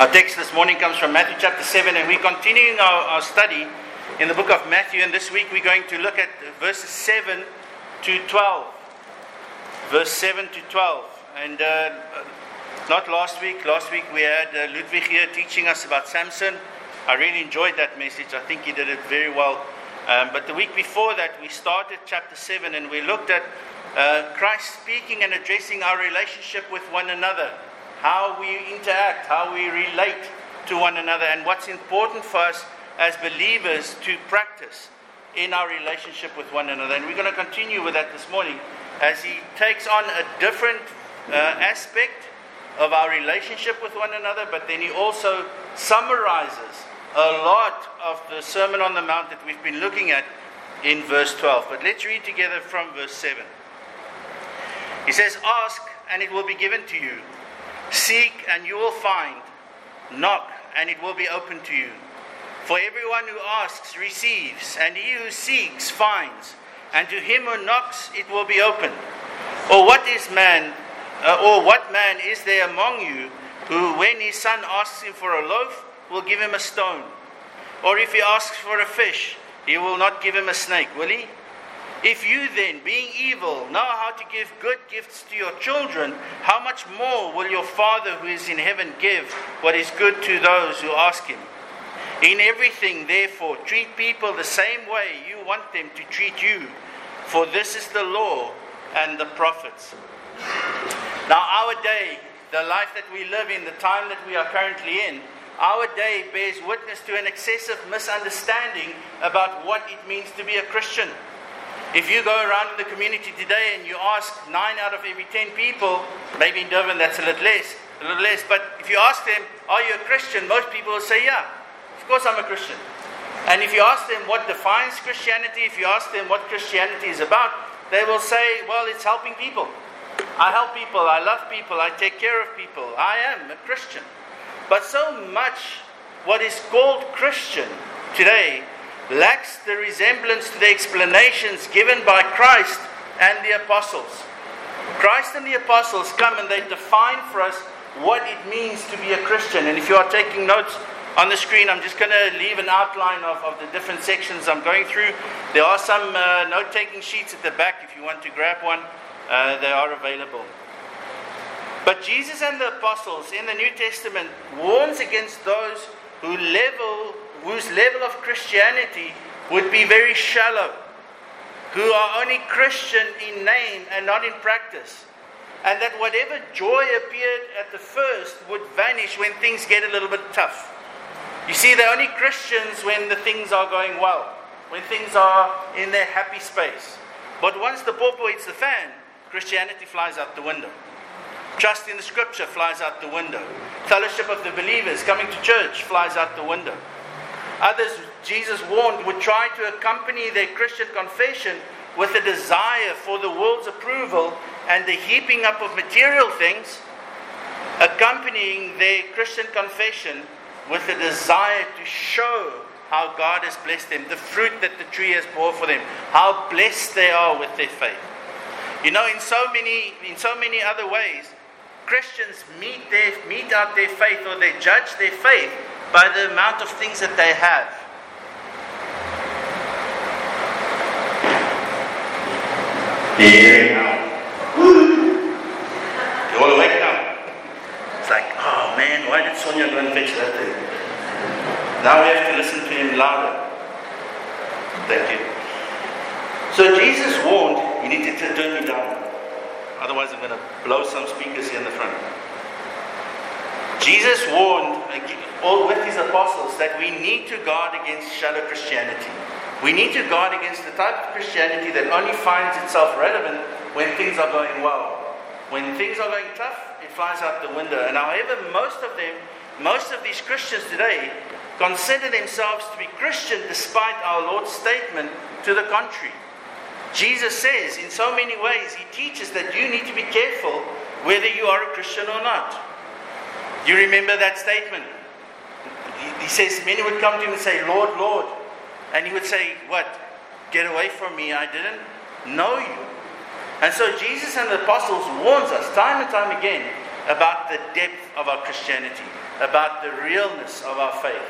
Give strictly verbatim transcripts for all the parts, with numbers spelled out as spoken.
Our text this morning comes from Matthew chapter seven, and we're continuing our, our study in the book of Matthew, and this week we're going to look at verses seven to twelve. Verse seven to twelve. And uh, not last week, last week we had uh, Ludwig here teaching us about Samson. I really enjoyed that message. I think he did it very well. Um, but the week before that, we started chapter seven, and we looked at uh, Christ speaking and addressing our relationship with one another. How we interact, how we relate to one another, and what's important for us as believers to practice in our relationship with one another. And we're going to continue with that this morning as he takes on a different uh, aspect of our relationship with one another, but then he also summarizes a lot of the Sermon on the Mount that we've been looking at in verse twelve. But let's read together from verse seven. He says, "Ask, and it will be given to you. Seek, and you will find. Knock, and it will be opened to you. For everyone who asks receives, and he who seeks finds, and to him who knocks it will be opened. Or what is man, uh, or what man is there among you who, when his son asks him for a loaf, will give him a stone? Or if he asks for a fish, he will not give him a snake, will he? If you then, being evil, know how to give good gifts to your children, how much more will your Father who is in heaven give what is good to those who ask him? In everything, therefore, treat people the same way you want them to treat you, for this is the law and the prophets." Now, our day, the life that we live in, the time that we are currently in, our day bears witness to an excessive misunderstanding about what it means to be a Christian. If you go around in the community today and you ask nine out of every ten people, maybe in Durban that's a little less, a little less, but if you ask them, "Are you a Christian?" most people will say, "Yeah, of course I'm a Christian." And if you ask them what defines Christianity, if you ask them what Christianity is about, they will say, "Well, it's helping people. I help people, I love people, I take care of people. I am a Christian." But so much what is called Christian today lacks the resemblance to the explanations given by Christ and the apostles. Christ and the apostles come and they define for us what it means to be a Christian. And if you are taking notes on the screen, I'm just going to leave an outline of, of the different sections I'm going through. There are some uh, note-taking sheets at the back. If you want to grab one, uh, they are available. But Jesus and the apostles in the New Testament warns against those who level whose level of Christianity would be very shallow, who are only Christian in name and not in practice, and that whatever joy appeared at the first would vanish when things get a little bit tough. You see, they're only Christians when the things are going well, when things are in their happy space. But once the pawpaw hits the fan, Christianity flies out the window. Trust in the Scripture flies out the window. Fellowship of the believers, coming to church, flies out the window. Others, Jesus warned, would try to accompany their Christian confession with a desire for the world's approval and the heaping up of material things, accompanying their Christian confession with a desire to show how God has blessed them, the fruit that the tree has bore for them, how blessed they are with their faith. You know, in so many, in so many other ways, Christians meet their, meet out their faith, or they judge their faith by the amount of things that they have. Yeah. You're all awake now. It's like, oh man, why did Sonia go and fetch that thing? Now we have to listen to him louder. Thank you. So Jesus warned, you need to turn me down. Otherwise I'm going to blow some speakers here in the front. Jesus warned all with his apostles that we need to guard against shallow Christianity. We need to guard against the type of Christianity that only finds itself relevant when things are going well. When things are going tough, it flies out the window. And however, most of them, most of these Christians today consider themselves to be Christian despite our Lord's statement to the contrary. Jesus says in so many ways, he teaches that you need to be careful whether you are a Christian or not. Do you remember that statement? He says, many would come to him and say, "Lord, Lord." And he would say, "What? Get away from me, I didn't know you." And so Jesus and the apostles warns us time and time again about the depth of our Christianity, about the realness of our faith.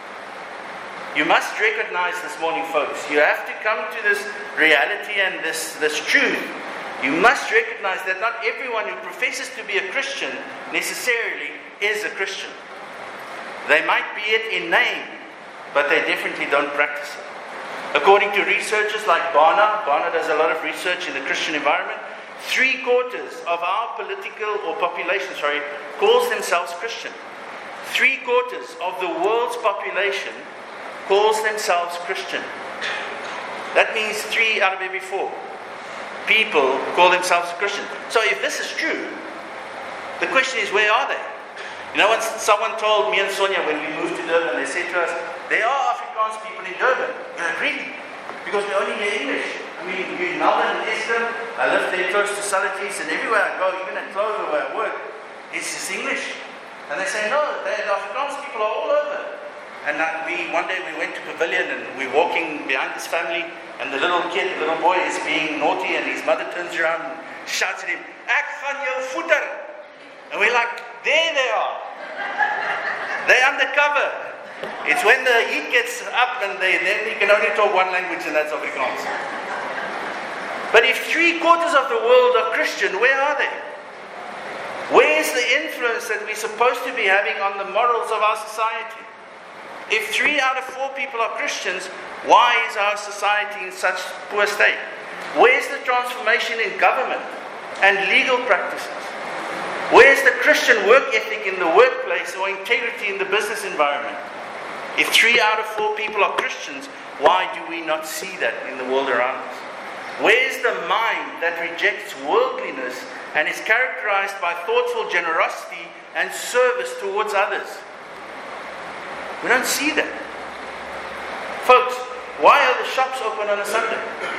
You must recognize this morning, folks, you have to come to this reality and this, this truth. You must recognize that not everyone who professes to be a Christian necessarily is a Christian. They might be it in name, but they definitely don't practice it. According to researchers like Barna, Barna does a lot of research in the Christian environment, three quarters of our political or population, sorry, calls themselves Christian. Three quarters of the world's population calls themselves Christian. That means three out of every four people call themselves Christian. So if this is true, the question is, where are they? You know, when someone told me and Sonia when we moved to Durban, they said to us, there are Afrikaans people in Durban. We're like, really? Because we only hear English. I mean, you're in Melbourne and Eskom. I live there close to Sullities, and everywhere I go, even at Clover where I work, it's just English. And they say, no, the Afrikaans people are all over. And uh, we one day we went to Pavilion and we're walking behind this family, and the little kid, the little boy is being naughty, and his mother turns around and shouts at him, "Ek gaan jou voeder." And we're like, there they are. They're undercover. It's when the heat gets up and they then you can only talk one language, and that's Afrikaans. But if three quarters of the world are Christian, where are they? Where's the influence that we're supposed to be having on the morals of our society? If three out of four people are Christians, why is our society in such poor state? Where's the transformation in government and legal practices? Where's the Christian work ethic in the workplace or integrity in the business environment? If three out of four people are Christians, why do we not see that in the world around us? Where's the mind that rejects worldliness and is characterized by thoughtful generosity and service towards others? We don't see that. Folks, why are the shops open on a Sunday?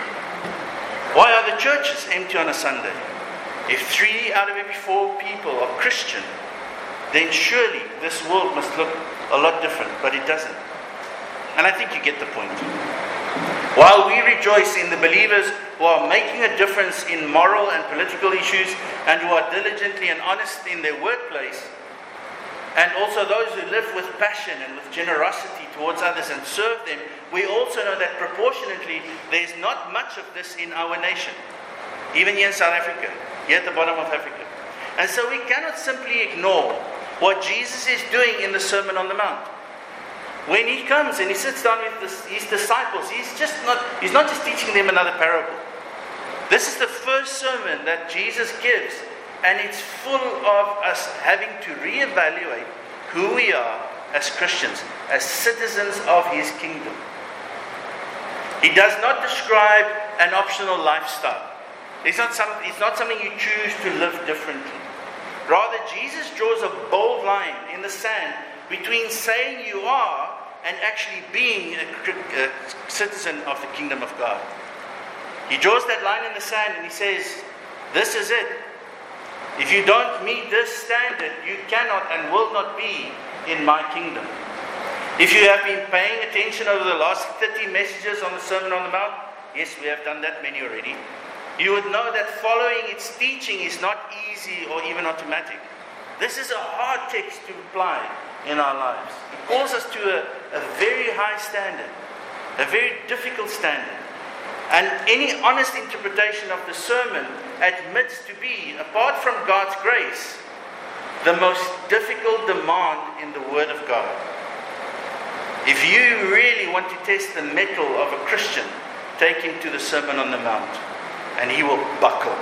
Why are the churches empty on a Sunday? If three out of every four people are Christian, then surely this world must look a lot different, but it doesn't. And I think you get the point. While we rejoice in the believers who are making a difference in moral and political issues and who are diligently and honest in their workplace, and also those who live with passion and with generosity towards others and serve them, we also know that proportionately there's not much of this in our nation. Even here in South Africa, here at the bottom of Africa. And so we cannot simply ignore what Jesus is doing in the Sermon on the Mount. When he comes and he sits down with this, his disciples, he's just not he's not just teaching them another parable. This is the first sermon that Jesus gives, and it's full of us having to reevaluate who we are as Christians, as citizens of his kingdom. He does not describe an optional lifestyle. It's not, some, it's not something you choose to live differently. Rather, Jesus draws a bold line in the sand between saying you are and actually being a, a citizen of the kingdom of God. He draws that line in the sand and he says, this is it. If you don't meet this standard, you cannot and will not be in my kingdom. If you have been paying attention over the last thirty messages on the Sermon on the Mount, yes, we have done that many already, you would know that following its teaching is not easy or even automatic. This is a hard text to apply in our lives. It calls us to a, a very high standard, a very difficult standard. And any honest interpretation of the sermon admits to be, apart from God's grace, the most difficult demand in the Word of God. If you really want to test the mettle of a Christian, take him to the Sermon on the Mount, and he will buckle.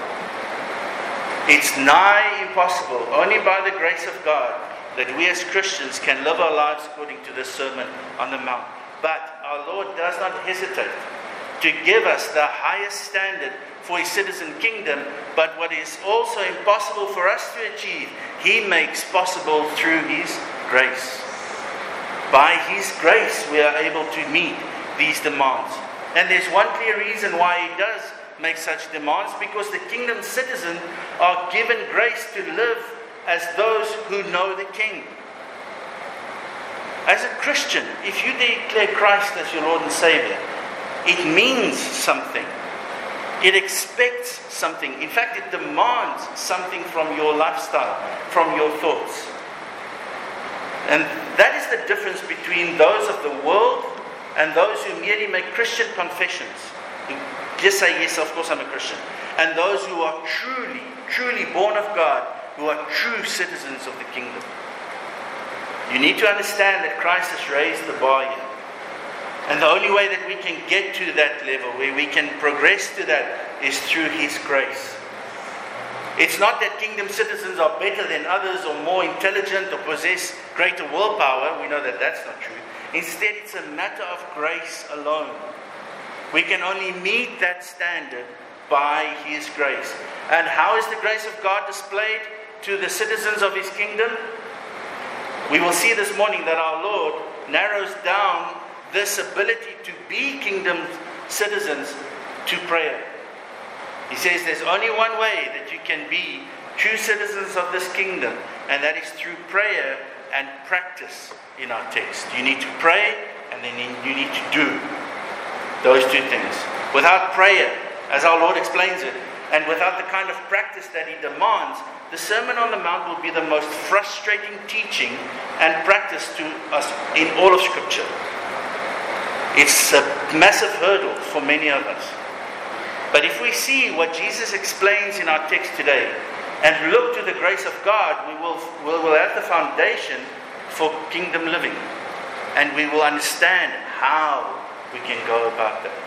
It's nigh impossible, only by the grace of God, that we as Christians can live our lives according to the Sermon on the Mount. But our Lord does not hesitate to give us the highest standard for his citizen kingdom, but what is also impossible for us to achieve, he makes possible through his grace. By his grace, we are able to meet these demands. And there's one clear reason why he does make such demands, because the kingdom citizens are given grace to live as those who know the King. As a Christian, if you declare Christ as your Lord and Savior, it means something. It expects something. In fact, it demands something from your lifestyle, from your thoughts. And that is the difference between those of the world and those who merely make Christian confessions. Who just say, yes, of course I'm a Christian. And those who are truly, truly born of God, who are true citizens of the kingdom. You need to understand that Christ has raised the bar here. And the only way that we can get to that level, where we can progress to that, is through His grace. It's not that kingdom citizens are better than others or more intelligent or possess greater willpower. We know that that's not true. Instead, it's a matter of grace alone. We can only meet that standard by His grace. And how is the grace of God displayed to the citizens of His kingdom? We will see this morning that our Lord narrows down this ability to be kingdom citizens to prayer. He says there's only one way that you can be true citizens of this kingdom, and that is through prayer and practice in our text. You need to pray, and then you need to do those two things. Without prayer, as our Lord explains it, and without the kind of practice that He demands, the Sermon on the Mount will be the most frustrating teaching and practice to us in all of Scripture. It's a massive hurdle for many of us. But if we see what Jesus explains in our text today and look to the grace of God, we will, we will have the foundation for kingdom living. And we will understand how we can go about that.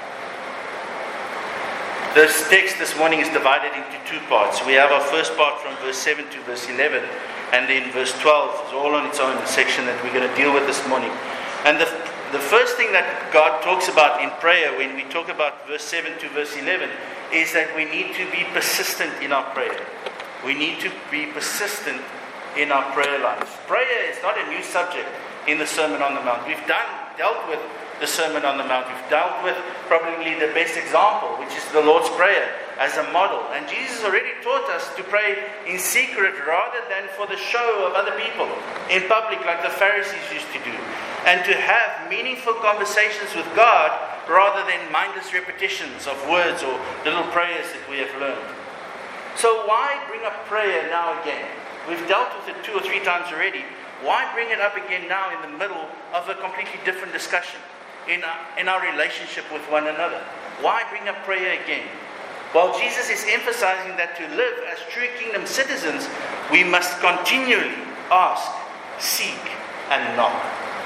This text this morning is divided into two parts. We have our first part from verse seven to verse eleven, and then verse twelve is all on its own, the section that we're going to deal with this morning. And the The first thing that God talks about in prayer when we talk about verse seven to verse eleven is that we need to be persistent in our prayer. We need to be persistent in our prayer life. Prayer is not a new subject in the Sermon on the Mount. We've done dealt with the Sermon on the Mount. We've dealt with probably the best example, which is the Lord's Prayer as a model. And Jesus already taught us to pray in secret rather than for the show of other people, in public like the Pharisees used to do. And to have meaningful conversations with God rather than mindless repetitions of words or little prayers that we have learned. So why bring up prayer now again? We've dealt with it two or three times already. Why bring it up again now in the middle of a completely different discussion in our, in our relationship with one another? Why bring up prayer again? Well, Jesus is emphasizing that to live as true kingdom citizens, we must continually ask, seek, and knock.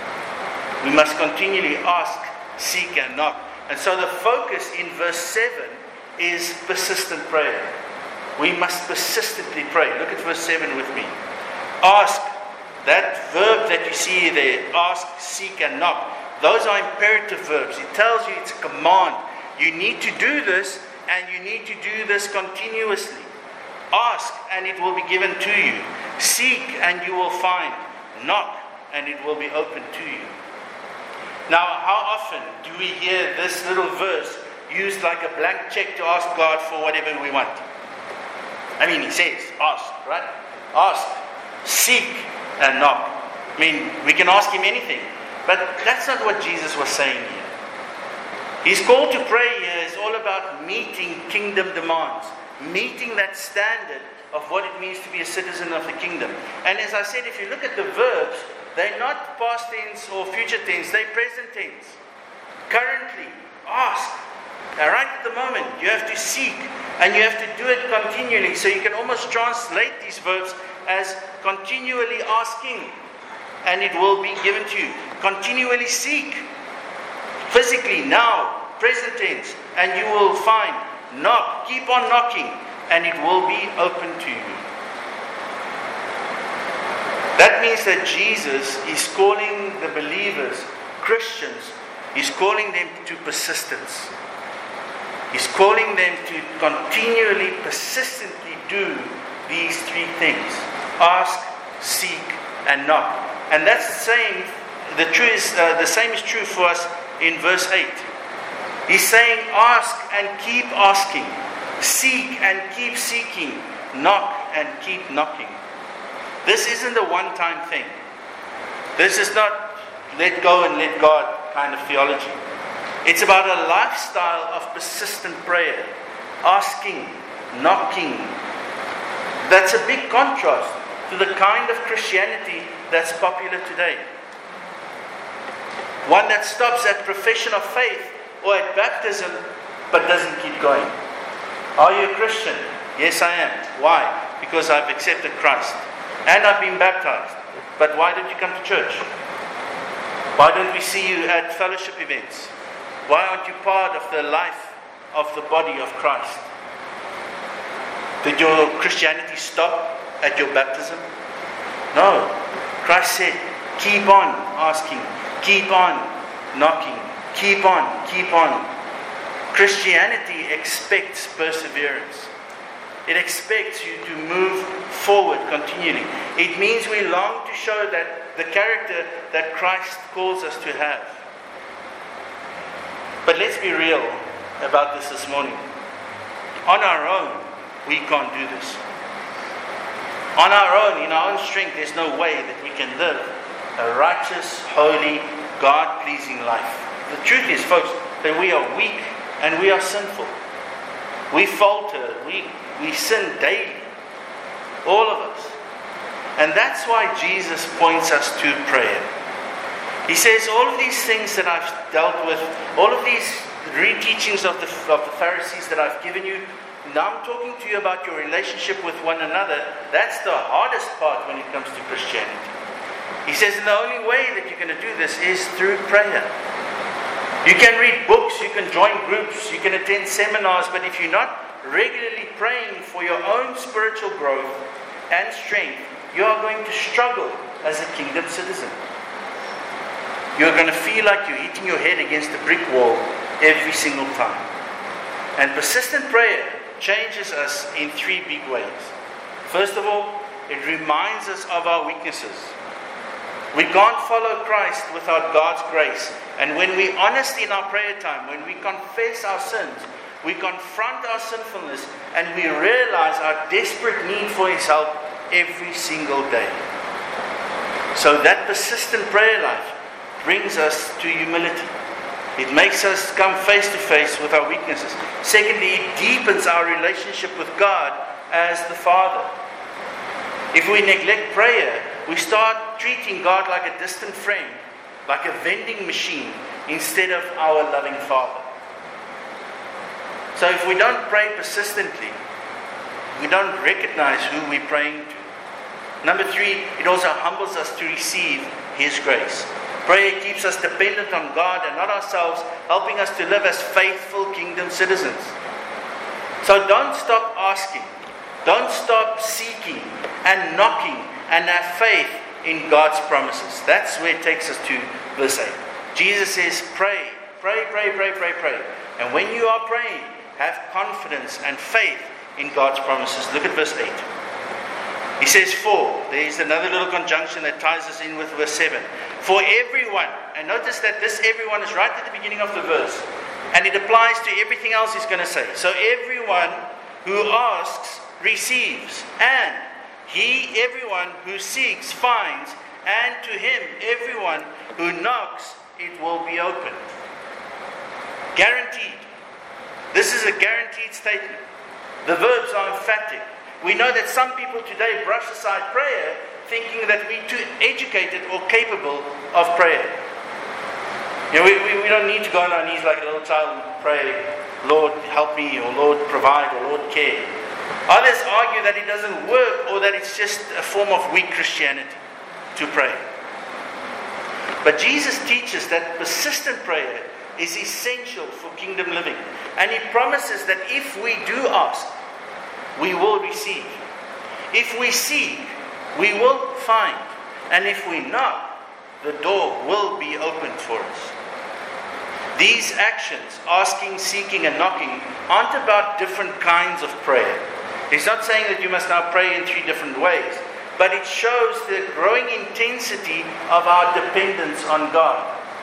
We must continually ask, seek, and knock. And so the focus in verse seven is persistent prayer. We must persistently pray. Look at verse seven with me. Ask, that verb that you see there, ask, seek, and knock, those are imperative verbs. It tells you it's a command. You need to do this, and you need to do this continuously. Ask, and it will be given to you. Seek, and you will find. Knock, and it will be opened to you. Now, how often do we hear this little verse used like a blank check to ask God for whatever we want? I mean, He says, ask, right? Ask, seek, and knock. I mean, we can ask Him anything. But that's not what Jesus was saying here. His call to pray here is all about meeting kingdom demands. Meeting that standard of what it means to be a citizen of the kingdom. And as I said, if you look at the verbs, they're not past tense or future tense, they're present tense. Currently, ask. Now, right at the moment, you have to seek, and you have to do it continually. So you can almost translate these verbs as continually asking, and it will be given to you. Continually seek. Physically, now, present tense, and you will find. Knock. Keep on knocking, and it will be open to you. That means that Jesus is calling the believers, Christians, He's calling them to persistence. He's calling them to continually, persistently do these three things. Ask, seek, and knock. And that's the same, the, true is, uh, the same is true for us in verse eight. He's saying, ask and keep asking. Seek and keep seeking. Knock and keep knocking. This isn't a one-time thing. This is not let go and let God kind of theology. It's about a lifestyle of persistent prayer, asking, knocking. That's a big contrast to the kind of Christianity that's popular today. One that stops at profession of faith or at baptism, but doesn't keep going. Are you a Christian? Yes, I am. Why? Because I've accepted Christ. And I've been baptized. But why don't you come to church? Why don't we see you at fellowship events? Why aren't you part of the life of the body of Christ? Did your Christianity stop at your baptism? No. Christ said, keep on asking, keep on knocking, keep on, keep on. Christianity expects perseverance. It expects you to move forward continually. It means we long to show that the character that Christ calls us to have. But let's be real about this this morning. On our own, we can't do this. On our own, in our own strength, there's no way that we can live a righteous, holy, God-pleasing life. The truth is, folks, that we are weak and we are sinful. We falter, we, we sin daily. All of us. And that's why Jesus points us to prayer. He says, all of these things that I've dealt with, all of these reteachings of the, of the Pharisees that I've given you, now I'm talking to you about your relationship with one another. That's the hardest part when it comes to Christianity. He says, and the only way that you're going to do this is through prayer. You can read books, you can join groups, you can attend seminars, but if you're not regularly praying for your own spiritual growth and strength, you are going to struggle as a kingdom citizen. You're going to feel like you're hitting your head against a brick wall every single time. And persistent prayer changes us in three big ways. First of all, it reminds us of our weaknesses. We can't follow Christ without God's grace. And when we're honest in our prayer time, when we confess our sins, we confront our sinfulness, and we realize our desperate need for His help every single day. So that persistent prayer life brings us to humility. It makes us come face to face with our weaknesses. Secondly, it deepens our relationship with God as the Father. If we neglect prayer, we start treating God like a distant friend, like a vending machine, instead of our loving Father. So if we don't pray persistently, we don't recognize who we're praying to. Number three, it also humbles us to receive His grace. Prayer keeps us dependent on God and not ourselves, helping us to live as faithful kingdom citizens. So don't stop asking. Don't stop seeking and knocking and have faith in God's promises. That's where it takes us to verse eight. Jesus says, pray, pray, pray, pray, pray, pray. And when you are praying, have confidence and faith in God's promises. Look at verse eight. He says, for, there is another little conjunction that ties us in with verse seven. For everyone, and notice that this everyone is right at the beginning of the verse, and it applies to everything else he's going to say. So everyone who asks receives, and he, everyone who seeks, finds, and to him, everyone who knocks, it will be opened. Guaranteed. This is a guaranteed statement. The verbs are emphatic. We know that some people today brush aside prayer, thinking that we're too educated or capable of prayer. You know, we, we, we don't need to go on our knees like a little child and pray, Lord, help me, or Lord, provide, or Lord, care. Others argue that it doesn't work, or that it's just a form of weak Christianity to pray. But Jesus teaches that persistent prayer is essential for kingdom living. And He promises that if we do ask, we will receive. If we seek, we will find. And if we knock, the door will be opened for us. These actions, asking, seeking, and knocking, aren't about different kinds of prayer. He's not saying that you must now pray in three different ways, but it shows the growing intensity of our dependence on God.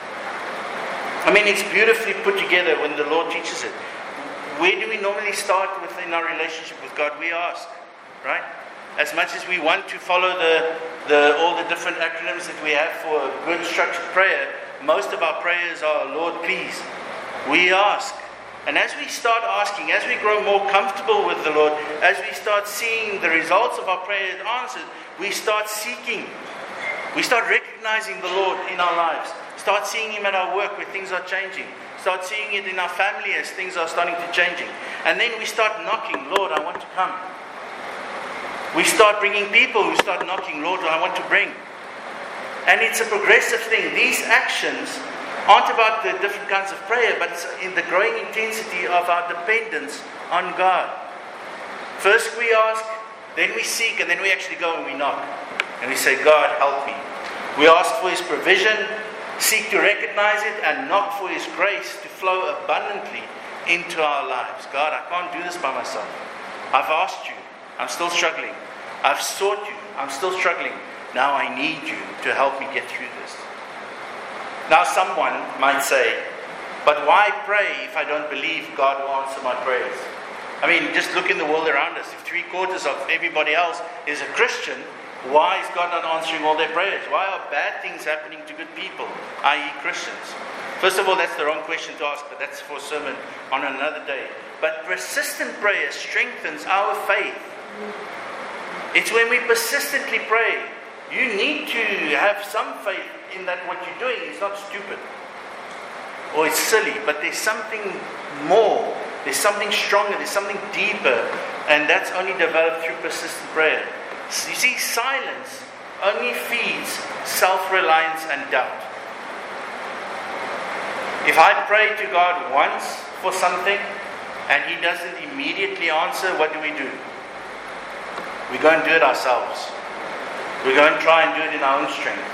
I mean, it's beautifully put together when the Lord teaches it. Where do we normally start within our relationship with God? We ask, right? As much as we want to follow the, the all the different acronyms that we have for a good structured prayer, most of our prayers are, Lord, please. we ask. And as we start asking, as we grow more comfortable with the Lord, as we start seeing the results of our prayers answered, we start seeking. We start recognizing the Lord in our lives. Start seeing Him at our work where things are changing. Start seeing it in our family as things are starting to changing. And then we start knocking, Lord, I want to come. We start bringing people who start knocking, Lord, I want to bring. And it's a progressive thing. These actions aren't about the different kinds of prayer, but it's in the growing intensity of our dependence on God. First we ask, then we seek, and then we actually go and we knock. And we say, God, help me. We ask for His provision, seek to recognize it, and knock for His grace to flow abundantly into our lives. God, I can't do this by myself. I've asked you. I'm still struggling. I've sought you. I'm still struggling. Now I need you to help me get through this. Now someone might say, but why pray if I don't believe God will answer my prayers? I mean, just look in the world around us. If three quarters of everybody else is a Christian, why is God not answering all their prayers? Why are bad things happening to good people, that is Christians? First of all, that's the wrong question to ask, but that's for a sermon on another day. But persistent prayer strengthens our faith. It's when we persistently pray. You need to have some faith in that what you're doing is not stupid or it's silly, but there's something more. There's something stronger. There's something deeper, and that's only developed through persistent prayer. You see, silence only feeds self-reliance and doubt. If I pray to God once for something and He doesn't immediately answer, what do we do? We go and do it ourselves. We go and try and do it in our own strength.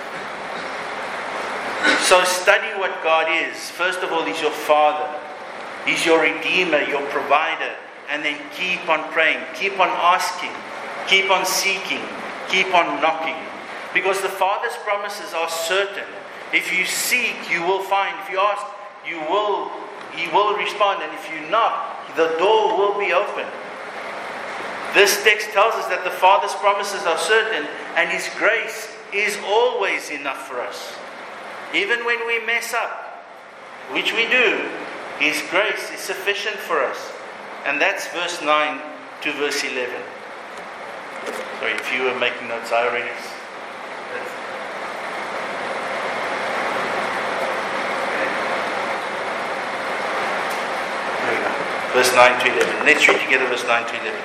So study what God is. First of all, He's your Father. He's your Redeemer, your Provider. And then keep on praying. Keep on asking. Keep on seeking. Keep on knocking. Because the Father's promises are certain. If you seek, you will find. If you ask, you will, He will respond. And if you knock, the door will be open. This text tells us that the Father's promises are certain, and His grace is always enough for us. Even when we mess up, which we do, His grace is sufficient for us. And that's verse nine to verse eleven. Sorry, if you were making notes, I already... There we go. Verse nine to eleven. Let's read together verse nine to eleven.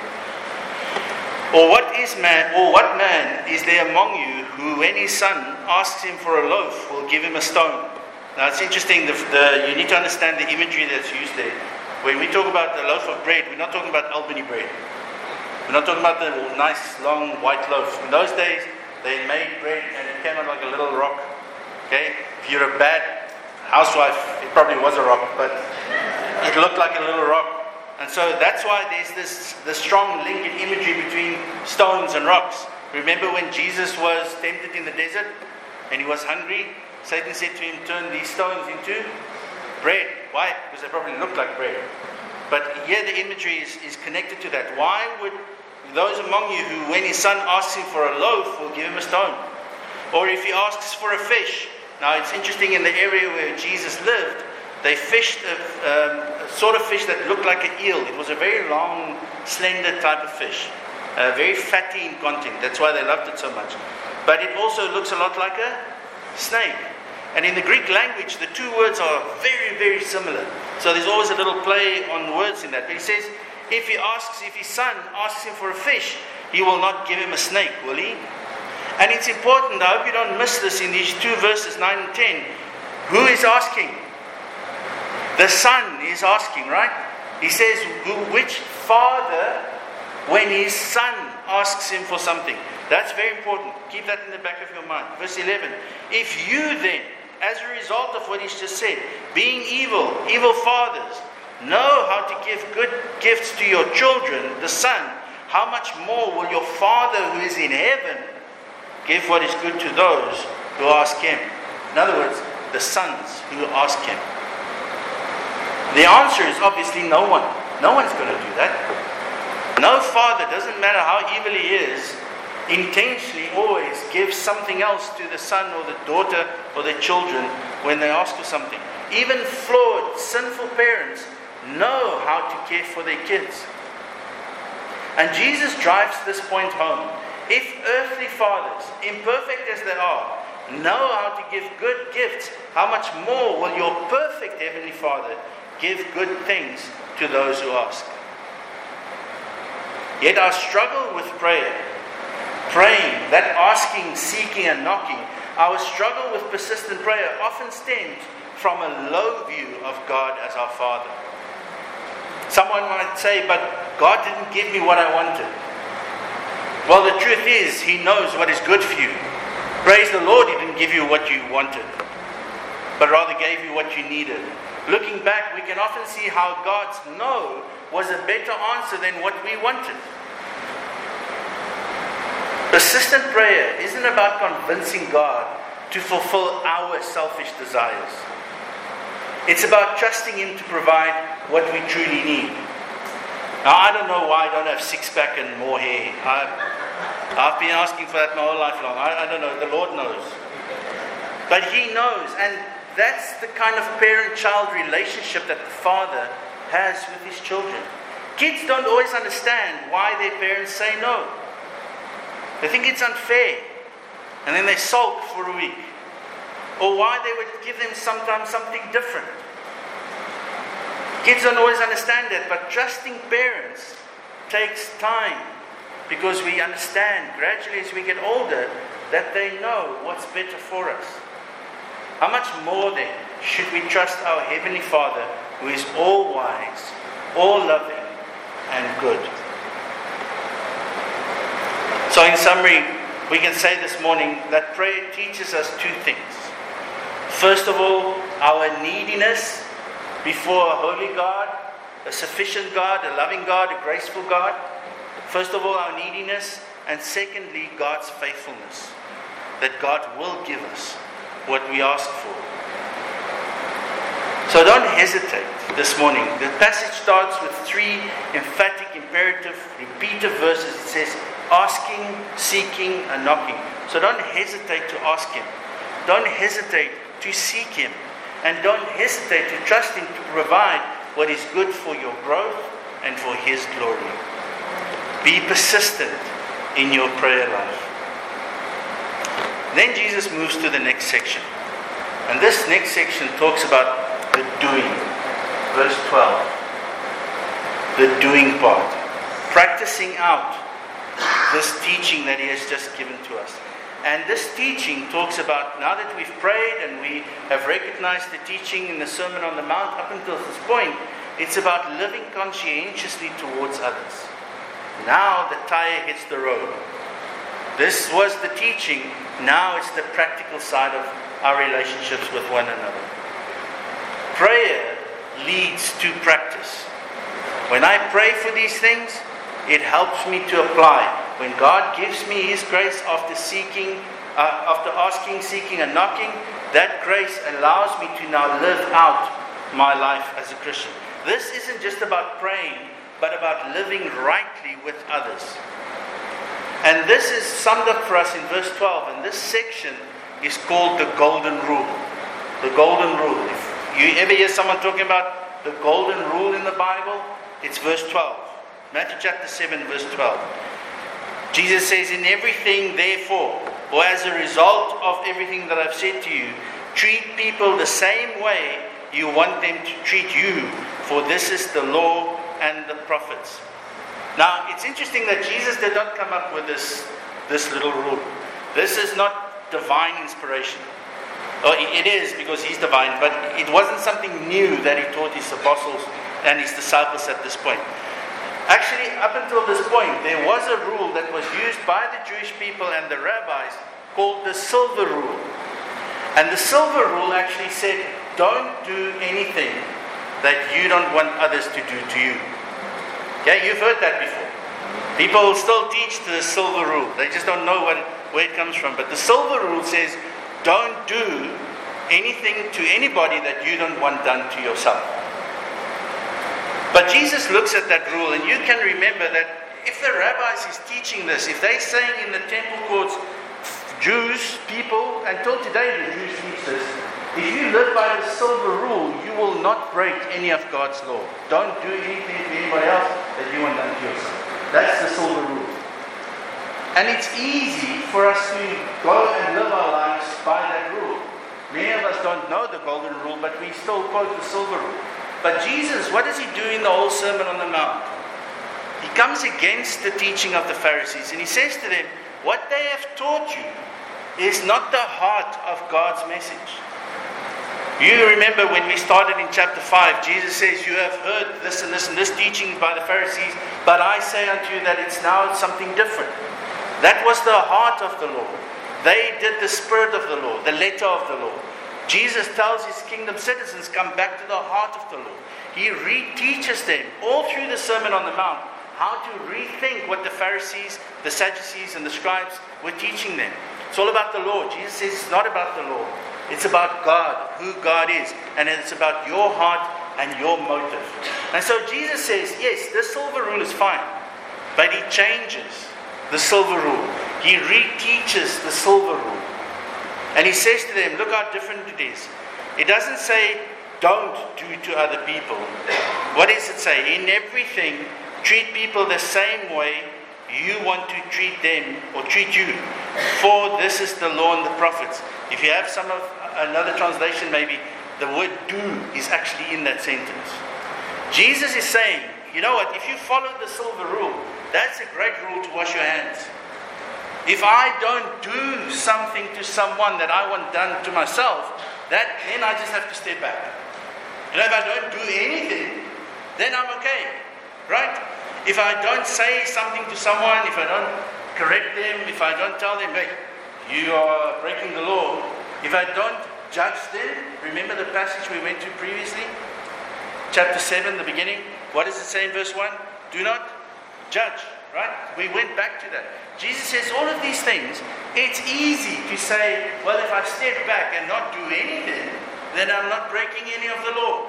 Or what is man, or what man is there among you who, when his son asks him for a loaf, will give him a stone? Now it's interesting, the, the, you need to understand the imagery that's used there. When we talk about the loaf of bread, we're not talking about Albany bread. We're not talking about the nice long white loaf. In those days, they made bread and it came out like a little rock. Okay? If you're a bad housewife, it probably was a rock, but it looked like a little rock. And so that's why there's this, this strong link in imagery between stones and rocks. Remember when Jesus was tempted in the desert and he was hungry? Satan said to him, turn these stones into bread. Why? Because they probably looked like bread. But here the imagery is, is connected to that. Why would those among you who, when his son asks him for a loaf, will give him a stone? Or if he asks for a fish. Now it's interesting, in the area where Jesus lived, they fished a, um, a sort of fish that looked like an eel. It was a very long, slender type of fish. Uh, very fatty in content. That's why they loved it so much. But it also looks a lot like a snake. And in the Greek language, the two words are very, very similar. So there's always a little play on words in that. But he says, if he asks, if his son asks him for a fish, he will not give him a snake, will he? And it's important, I hope you don't miss this in these two verses, nine and ten. Who is asking? The son is asking, right? He says, which father, when his son asks him for something? That's very important. Keep that in the back of your mind. Verse eleven. If you then, as a result of what he's just said, being evil, evil fathers, know how to give good gifts to your children, the son, how much more will your Father who is in heaven give what is good to those who ask him? In other words, the sons who ask him. The answer is obviously no one. No one's going to do that. No father, doesn't matter how evil he is, intentionally always give something else to the son or the daughter or their children when they ask for something. Even flawed, sinful parents know how to care for their kids. And Jesus drives this point home. If earthly fathers, imperfect as they are, know how to give good gifts, how much more will your perfect Heavenly Father give good things to those who ask? Yet our struggle with prayer, praying, that asking, seeking and knocking, our struggle with persistent prayer often stems from a low view of God as our Father. Someone might say, but God didn't give me what I wanted. Well, the truth is, He knows what is good for you. Praise the Lord, He didn't give you what you wanted, but rather gave you what you needed. Looking back, we can often see how God's no was a better answer than what we wanted. Persistent prayer isn't about convincing God to fulfill our selfish desires. It's about trusting Him to provide what we truly need. Now, I don't know why I don't have six-pack and more hair. I, I've been asking for that my whole life long. I, I don't know. The Lord knows. But He knows. And that's the kind of parent-child relationship that the Father has with His children. Kids don't always understand why their parents say no. They think it's unfair. And then they sulk for a week. Or why they would give them sometimes something different. Kids don't always understand that, but trusting parents takes time, because we understand gradually as we get older that they know what's better for us. How much more then should we trust our Heavenly Father, who is all wise, all loving and good? So in summary, we can say this morning that prayer teaches us two things. First of all, our neediness before a holy God, a sufficient God, a loving God, a graceful God. First of all, our neediness, and secondly, God's faithfulness, that God will give us what we ask for. So don't hesitate this morning. The passage starts with three emphatic, imperative, repeated verses. It says, asking, seeking, and knocking. So don't hesitate to ask Him. Don't hesitate to seek Him. And don't hesitate to trust Him to provide what is good for your growth and for His glory. Be persistent in your prayer life. Then Jesus moves to the next section. And this next section talks about the doing. Verse twelve. The doing part. Practicing out this teaching that He has just given to us. And this teaching talks about, now that we've prayed and we have recognized the teaching in the Sermon on the Mount up until this point, it's about living conscientiously towards others. Now the tire hits the road. This was the teaching. Now it's the practical side of our relationships with one another. Prayer leads to practice. When I pray for these things, it helps me to apply. When God gives me His grace after seeking, uh, after asking, seeking and knocking, that grace allows me to now live out my life as a Christian. This isn't just about praying, but about living rightly with others. And this is summed up for us in verse twelve. And this section is called the Golden Rule. The Golden Rule. If you ever hear someone talking about the Golden Rule in the Bible, it's verse twelve. Matthew chapter seven, verse twelve. Jesus says, in everything, therefore, or as a result of everything that I've said to you, treat people the same way you want them to treat you, for this is the law and the prophets. Now, it's interesting that Jesus did not come up with this, this little rule. This is not divine inspiration. Oh, it is, because He's divine, but it wasn't something new that He taught His apostles and His disciples at this point. Actually, up until this point, there was a rule that was used by the Jewish people and the rabbis called the silver rule. And the silver rule actually said, don't do anything that you don't want others to do to you. Okay, you've heard that before. People still teach the silver rule. They just don't know what, where it comes from. But the silver rule says, don't do anything to anybody that you don't want done to yourself. But Jesus looks at that rule, and you can remember that if the rabbis is teaching this, if they're saying in the temple courts, Jews, people, until today the Jews teach this, if you live by the silver rule, you will not break any of God's law. Don't do anything to anybody else that you want done to yourself. That's the silver rule. And it's easy for us to go and live our lives by that rule. Many of us don't know the golden rule, but we still quote the silver rule. But Jesus, what does he do in the whole Sermon on the Mount? He comes against the teaching of the Pharisees, and he says to them, what they have taught you is not the heart of God's message. You remember when we started in chapter five, Jesus says, you have heard this and this and this teaching by the Pharisees, but I say unto you that it's now something different. That was the heart of the law. They did the spirit of the law, the letter of the law. Jesus tells his kingdom citizens, come back to the heart of the law. He re-teaches them all through the Sermon on the Mount how to rethink what the Pharisees, the Sadducees, and the scribes were teaching them. It's all about the law. Jesus says it's not about the law. It's about God, who God is. And it's about your heart and your motive. And so Jesus says, yes, the silver rule is fine. But he changes the silver rule. He reteaches the silver rule. And he says to them, look how different it is. It doesn't say, don't do to other people. What does it say? In everything, treat people the same way you want to treat them or treat you. For this is the law and the prophets. If you have some of another translation, maybe the word do is actually in that sentence. Jesus is saying, you know what, if you follow the silver rule, that's a great rule to wash your hands. If I don't do something to someone that I want done to myself, that then I just have to step back. And if I don't do anything, then I'm okay. Right? If I don't say something to someone, if I don't correct them, if I don't tell them, hey, you are breaking the law. If I don't judge them, remember the passage we went to previously? Chapter seven, the beginning. What does it say in verse one? Do not judge, right? We went back to that. Jesus says all of these things, it's easy to say, well, if I step back and not do anything, then I'm not breaking any of the law.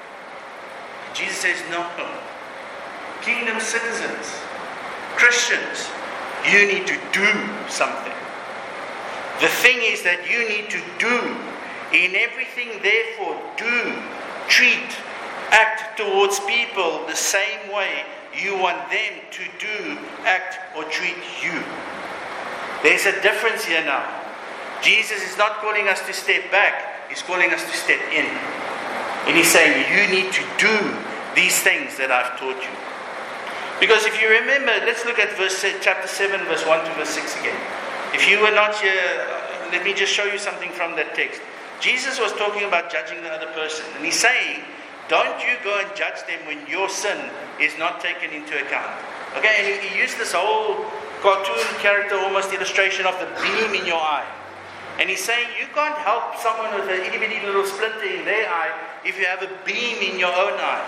Jesus says, no. Kingdom citizens, Christians, you need to do something. The thing is that you need to do. In everything, therefore, do, treat, act towards people the same way you want them to do, act, or treat you. There's a difference here now. Jesus is not calling us to step back, he's calling us to step in. And he's saying, you need to do these things that I've taught you. Because if you remember, let's look at verse chapter seven, verse one to verse six again. If you were not here, let me just show you something from that text. Jesus was talking about judging the other person. And he's saying, don't you go and judge them when your sin is not taken into account. Okay, and he, he used this whole cartoon character, almost illustration of the beam in your eye. And he's saying, you can't help someone with an itty bitty little splinter in their eye if you have a beam in your own eye.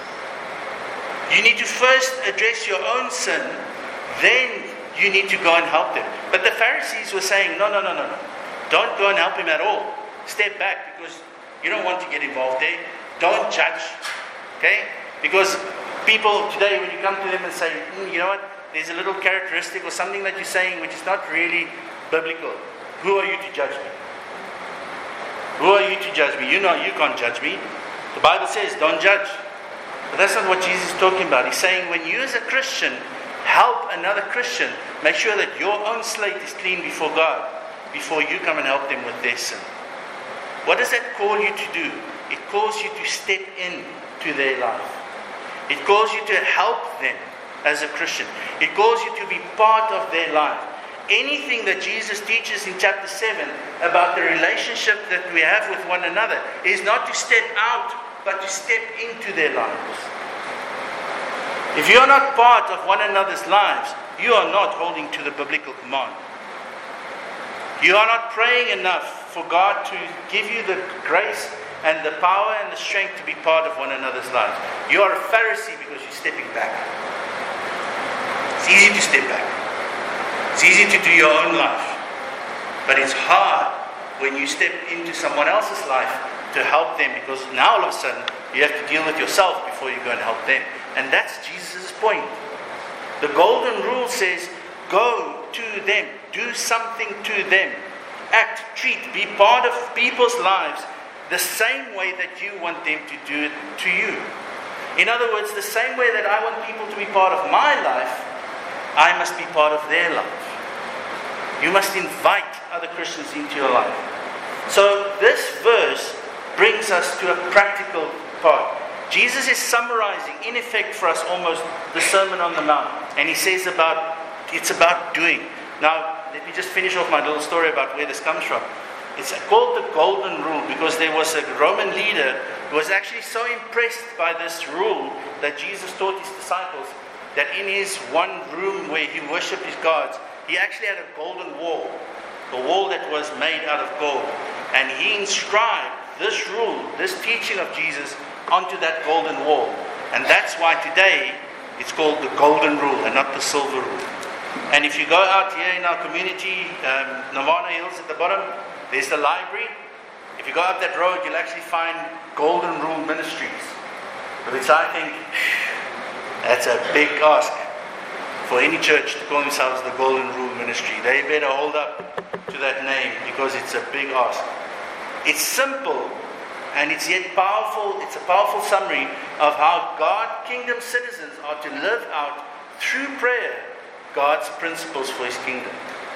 You need to first address your own sin, then you need to go and help them. But the Pharisees were saying, no, no, no, no, no. Don't go and help him at all. Step back because you don't want to get involved there. Don't judge. Okay? Because people today, when you come to them and say, mm, you know what, there's a little characteristic or something that you're saying which is not really biblical. Who are you to judge me? Who are you to judge me? You know you can't judge me. The Bible says, don't judge. But that's not what Jesus is talking about. He's saying when you as a Christian help another Christian, make sure that your own slate is clean before God before you come and help them with their sin. What does that call you to do? It calls you to step in to their life. It calls you to help them as a Christian. It calls you to be part of their life. Anything that Jesus teaches in chapter seven about the relationship that we have with one another is not to step out, but to step into their lives. If you are not part of one another's lives, you are not holding to the biblical command. You are not praying enough for God to give you the grace and the power and the strength to be part of one another's lives. You are a Pharisee because you're stepping back. It's easy to step back. It's easy to do your own life. But it's hard when you step into someone else's life to help them, because now all of a sudden you have to deal with yourself before you go and help them. And that's Jesus' point. The golden rule says, go to them, do something to them, act, treat, be part of people's lives the same way that you want them to do it to you. In other words, the same way that I want people to be part of my life, I must be part of their life. You must invite other Christians into your life. So this verse brings us to a practical part. Jesus is summarizing, in effect for us almost, the Sermon on the Mount. And he says about, it's about doing. Now, let me just finish off my little story about where this comes from. It's called the Golden Rule because there was a Roman leader who was actually so impressed by this rule that Jesus taught his disciples that in his one room where he worshipped his gods, he actually had a golden wall, a wall that was made out of gold. And he inscribed this rule, this teaching of Jesus, onto that golden wall. And that's why today it's called the Golden Rule and not the Silver Rule. And if you go out here in our community, um, Nirvana Hills at the bottom, there's the library. If you go up that road, you'll actually find Golden Rule Ministries, which I think that's a big ask for any church to call themselves the Golden Rule Ministry. They better hold up to that name because it's a big ask. It's simple and it's yet powerful. It's a powerful summary of how God, kingdom citizens, are to live out through prayer God's principles for His kingdom.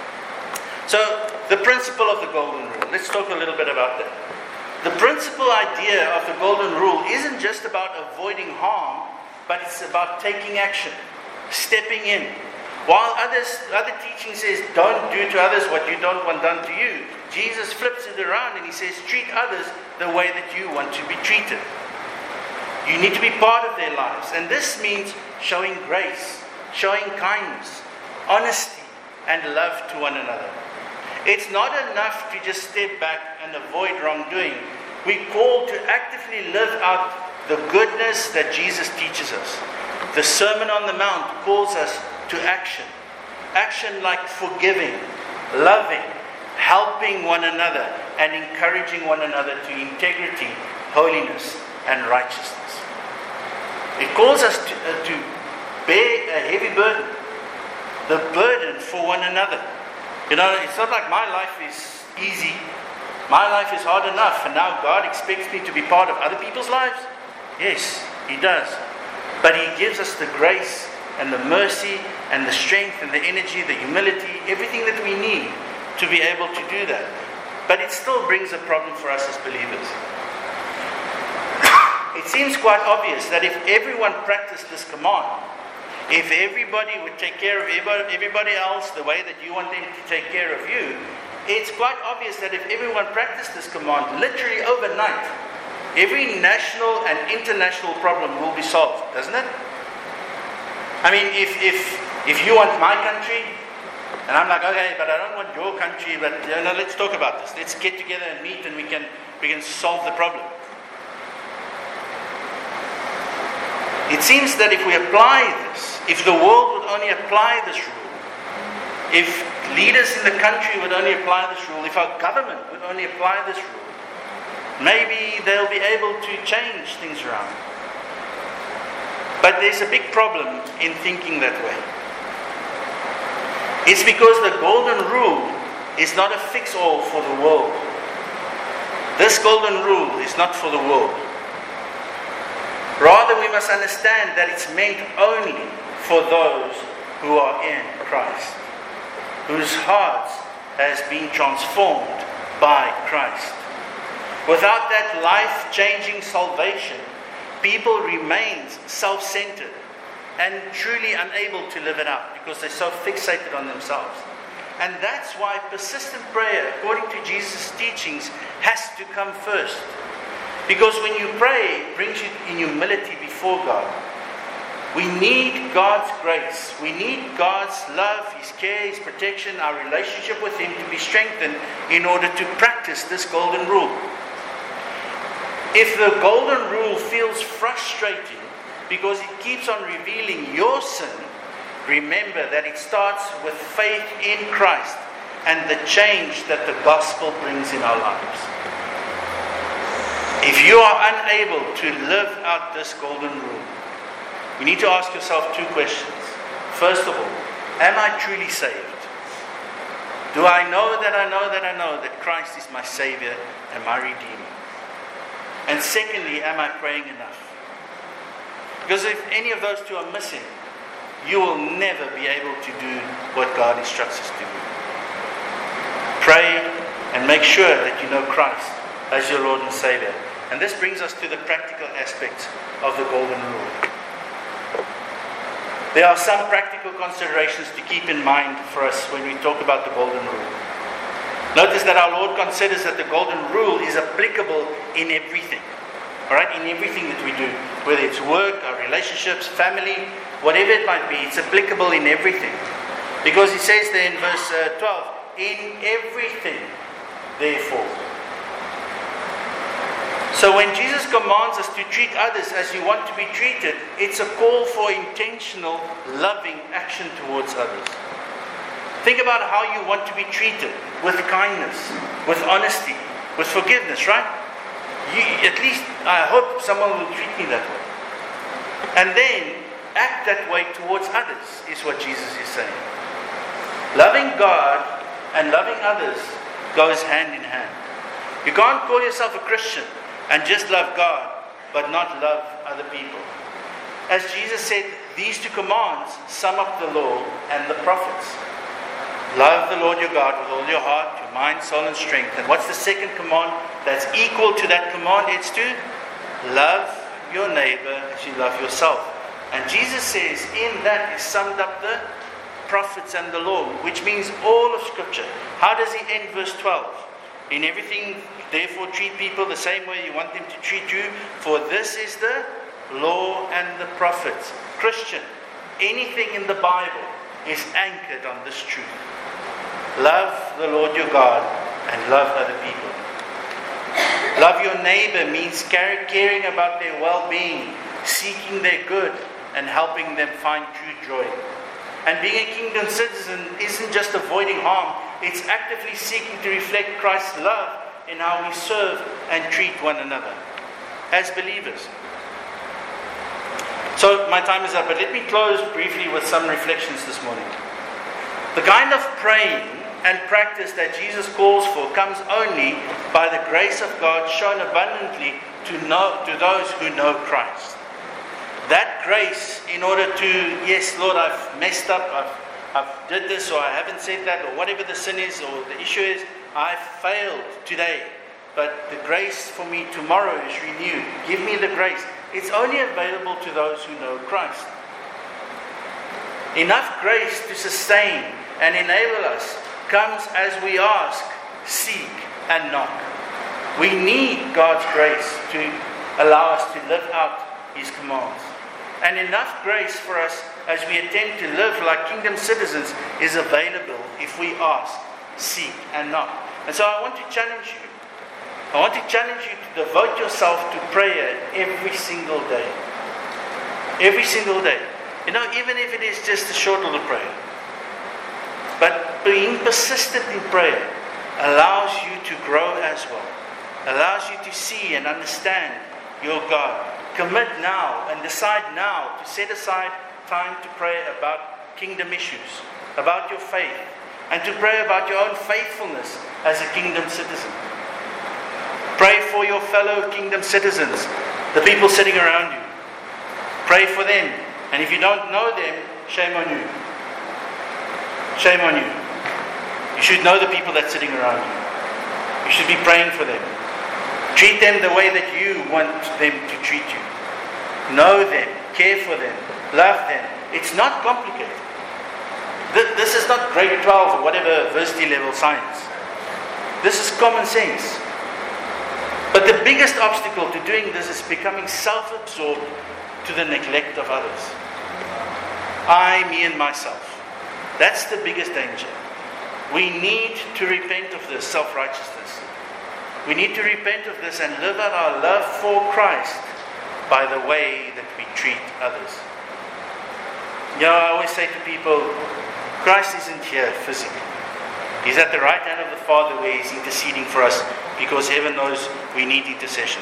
So, the principle of the Golden Rule. Let's talk a little bit about that. The principal idea of the Golden Rule isn't just about avoiding harm, but it's about taking action, stepping in. While others, other teaching says, don't do to others what you don't want done to you, Jesus flips it around and He says, treat others the way that you want to be treated. You need to be part of their lives. And this means showing grace, showing kindness, honesty, and love to one another. It's not enough to just step back and avoid wrongdoing. We're called to actively live out the goodness that Jesus teaches us. The Sermon on the Mount calls us to action. Action like forgiving, loving, helping one another, and encouraging one another to integrity, holiness, and righteousness. It calls us to, uh, to bear a heavy burden, the burden for one another. You know, it's not like my life is easy. My life is hard enough, and now God expects me to be part of other people's lives? Yes, He does. But He gives us the grace and the mercy and the strength and the energy, the humility, everything that we need to be able to do that. But it still brings a problem for us as believers. It seems quite obvious that if everyone practiced this command, if everybody would take care of everybody else the way that you want them to take care of you, it's quite obvious that if everyone practiced this command, literally overnight, every national and international problem will be solved, doesn't it? I mean, if if if you want my country, and I'm like, okay, but I don't want your country, but you know, let's talk about this. Let's get together and meet, and we can we can solve the problem. It seems that if we apply this, if the world would only apply this rule, if leaders in the country would only apply this rule, if our government would only apply this rule, maybe they'll be able to change things around. But there's a big problem in thinking that way. It's because the Golden Rule is not a fix-all for the world. This Golden Rule is not for the world. Rather, we must understand that it's meant only for those who are in Christ, whose hearts has been transformed by Christ. Without that life-changing salvation, people remain self-centered and truly unable to live it out because they're so fixated on themselves. And that's why persistent prayer, according to Jesus' teachings, has to come first. Because when you pray, it brings you in humility before God. We need God's grace. We need God's love, His care, His protection, our relationship with Him to be strengthened in order to practice this Golden Rule. If the Golden Rule feels frustrating because it keeps on revealing your sin, remember that it starts with faith in Christ and the change that the gospel brings in our lives. If you are unable to live out this Golden Rule, you need to ask yourself two questions. first of all, am I truly saved? Do I know that I know that I know that Christ is my Savior and my Redeemer? And secondly, am I praying enough? Because if any of those two are missing, you will never be able to do what God instructs us to do. Pray and make sure that you know Christ as your Lord and Savior. And this brings us to the practical aspects of the Golden Rule. There are some practical considerations to keep in mind for us when we talk about the Golden Rule. Notice that our Lord considers that the Golden Rule is applicable in everything. All right, in everything that we do, whether it's work, our relationships, family, whatever it might be, it's applicable in everything. Because he says there in verse uh, twelve, in everything, therefore. So when Jesus commands us to treat others as you want to be treated, it's a call for intentional, loving action towards others. Think about how you want to be treated, with kindness, with honesty, with forgiveness, right? You, at least I hope someone will treat me that way. And then act that way towards others is what Jesus is saying. Loving God and loving others goes hand in hand. You can't call yourself a Christian and just love God but not love other people. As Jesus said, these two commands sum up the law and the prophets. Love the Lord your God with all your heart, your mind, soul and strength. And what's the second command that's equal to that command? It's to love your neighbor as you love yourself. And Jesus says in that is summed up the prophets and the law, which means all of Scripture. How does he end verse twelve? In everything, therefore, treat people the same way you want them to treat you, for this is the law and the prophets. Christian, anything in the Bible is anchored on this truth. Love the Lord your God and love other people. Love your neighbor means caring about their well-being, seeking their good, and helping them find true joy. And being a kingdom citizen isn't just avoiding harm, it's actively seeking to reflect Christ's love in how we serve and treat one another as believers. So my time is up, but let me close briefly with some reflections this morning. The kind of praying and practice that Jesus calls for comes only by the grace of God shown abundantly to know, to those who know Christ. That grace in order to, yes, Lord, I've messed up, I've, I've did this, or I haven't said that, or whatever the sin is, or the issue is, I've failed today. But the grace for me tomorrow is renewed. Give me the grace. It's only available to those who know Christ. Enough grace to sustain and enable us comes as we ask, seek, and knock. We need God's grace to allow us to live out His commands. And enough grace for us as we attempt to live like kingdom citizens is available if we ask, seek, and knock. And so I want to challenge you. I want to challenge you to devote yourself to prayer every single day. Every single day. You know, even if it is just a short little prayer. But being persistent in prayer allows you to grow as well. Allows you to see and understand your God. Commit now and decide now to set aside time to pray about kingdom issues, about your faith, and to pray about your own faithfulness as a kingdom citizen. Pray for your fellow kingdom citizens, the people sitting around you. Pray for them. And if you don't know them, shame on you. Shame on you. You should know the people that's sitting around you. You should be praying for them. Treat them the way that you want them to treat you. Know them, care for them, love them. It's not complicated. This is not grade twelve or whatever university level science. This is common sense. But the biggest obstacle to doing this is becoming self-absorbed to the neglect of others. I, me and myself. That's the biggest danger. We need to repent of this self-righteousness. We need to repent of this and live out our love for Christ by the way that we treat others. You know, I always say to people, Christ isn't here physically. He's at the right hand of the Father where He's interceding for us because heaven knows we need intercession.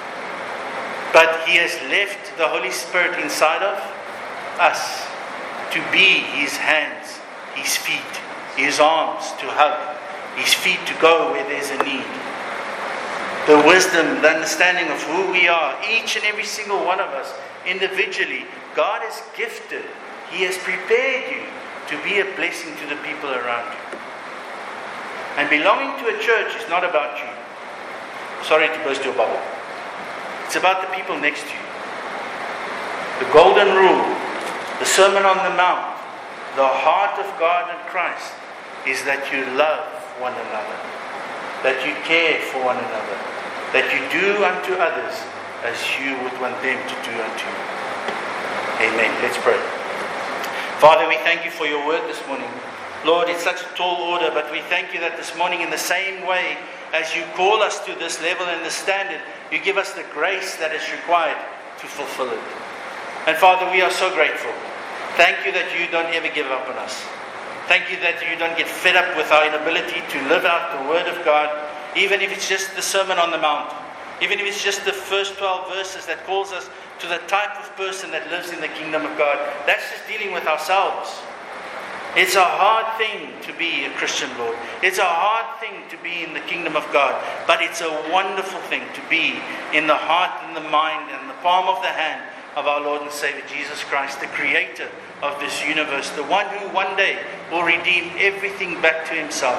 But He has left the Holy Spirit inside of us to be His hands, His feet, His arms to hug, His feet to go where there's a need. The wisdom, the understanding of who we are, each and every single one of us, individually, God has gifted. He has prepared you to be a blessing to the people around you. And belonging to a church is not about you. Sorry to burst your bubble. It's about the people next to you. The golden rule, the Sermon on the Mount, the heart of God and Christ is that you love one another, that you care for one another, that you do unto others as you would want them to do unto you. Amen. Let's pray. Father, we thank you for your word this morning. Lord, it's such a tall order, but we thank you that this morning, in the same way as you call us to this level and this standard, you give us the grace that is required to fulfill it. And Father, we are so grateful. Thank you that you don't ever give up on us. Thank you that you don't get fed up with our inability to live out the Word of God, even if it's just the Sermon on the Mount, even if it's just the first twelve verses that calls us to the type of person that lives in the kingdom of God. That's just dealing with ourselves. It's a hard thing to be a Christian, Lord. It's a hard thing to be in the kingdom of God, but it's a wonderful thing to be in the heart and the mind and the palm of the hand of our Lord and Savior Jesus Christ, the creator of this universe, the one who one day will redeem everything back to himself.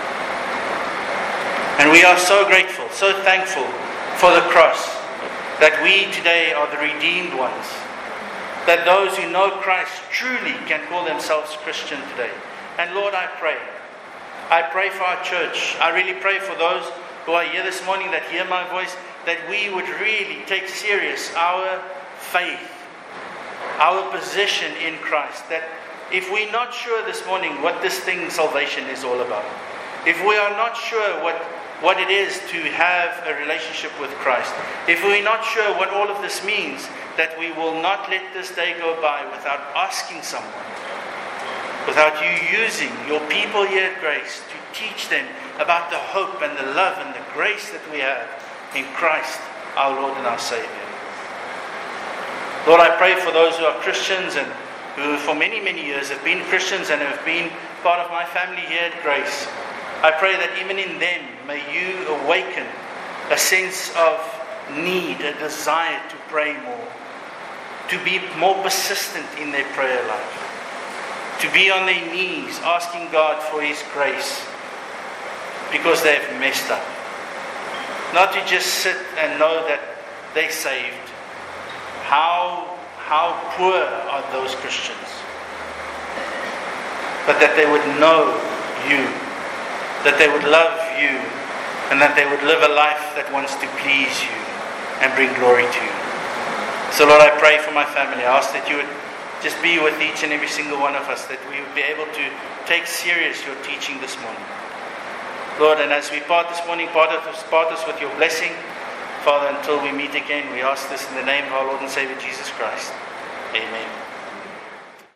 And we are so grateful, so thankful for the cross, that we today are the redeemed ones, that those who know Christ truly can call themselves Christian today. And Lord, I pray, I pray for our church. I really pray for those who are here this morning that hear my voice, that we would really take serious our faith, our position in Christ. That if we're not sure this morning what this thing, salvation, is all about, if we are not sure what what it is to have a relationship with Christ, if we're not sure what all of this means, that we will not let this day go by without asking someone, without you using your people here at Grace to teach them about the hope and the love and the grace that we have in Christ, our Lord and our Savior. Lord, I pray for those who are Christians and who for many, many years have been Christians and have been part of my family here at Grace. I pray that even in them, may you awaken a sense of need, a desire to pray more, to be more persistent in their prayer life, to be on their knees asking God for His grace because they've messed up. Not to just sit and know that they're saved. How, how poor are those Christians? But that they would know you, that they would love you, and that they would live a life that wants to please you and bring glory to you. So Lord, I pray for my family. I ask that you would just be with each and every single one of us, that we would be able to take serious your teaching this morning. Lord, and as we part this morning, part us, part us with your blessing. Father, until we meet again, we ask this in the name of our Lord and Savior Jesus Christ. Amen.